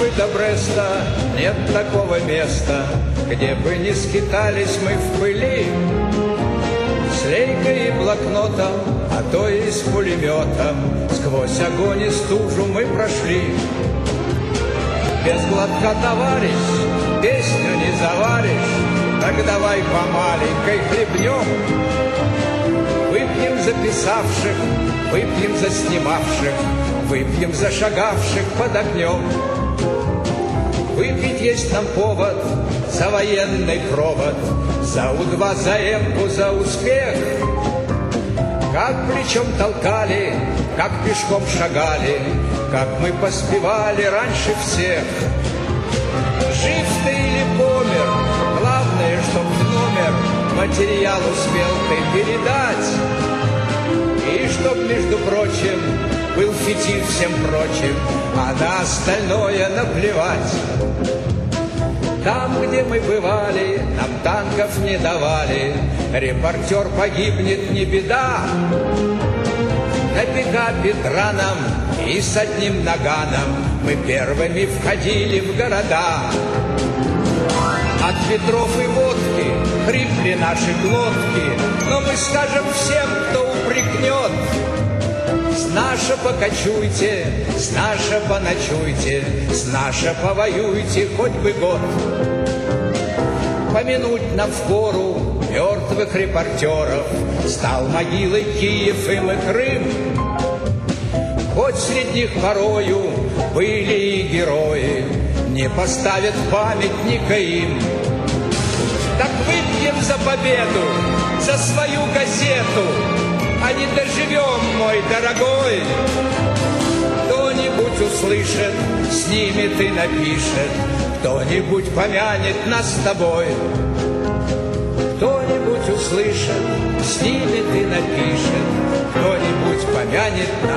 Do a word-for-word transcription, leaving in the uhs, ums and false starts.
Варшавы до Бреста нет такого места, где бы не скитались мы в пыли. С лейкой и блокнотом, а то и с пулеметом, сквозь огонь и стужу мы прошли. Без глотка, товарищ, песню не заваришь, так давай по маленькой хлебнем. Выпьем за писавших, выпьем за снимавших, выпьем за шагавших под огнем. Выпить есть нам повод за военный провод, за У-два, за Эмку, за успех. Как плечом толкали, как пешком шагали, как мы поспевали раньше всех. Жив ты или помер, главное, чтоб в номер материал успел ты передать. И чтоб, между прочим, был фитиль всем прочим, а на остальное наплевать. Там, где мы бывали, нам танков не давали, репортер погибнет, не беда. На пикапе драном и с одним наганом мы первыми входили в города. От ветров и водки хрипли наши глотки, но мы скажем всем, кто упрекнет: с наша покочуйте, с наша поночуйте, с наша повоюйте хоть бы год. Помянуть нам впору мертвых репортеров, стал могилой Киев им и Крым. Хоть среди них порою были и герои, не поставят памятника им. Так выпьем за победу, за свою газету, а не доживем, мой дорогой. Кто-нибудь услышит, снимет и напишет, кто-нибудь помянет нас с тобой. Кто-нибудь услышит, снимет и напишет, кто-нибудь помянет нас.